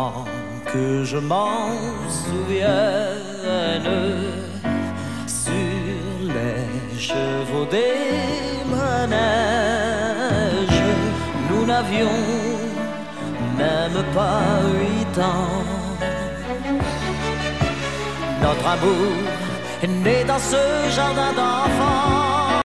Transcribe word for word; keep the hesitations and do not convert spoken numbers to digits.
tant que je m'en souvienne, sur les chevaux des manèges, nous n'avions même pas huit ans. Notre amour est né dans ce jardin d'enfants.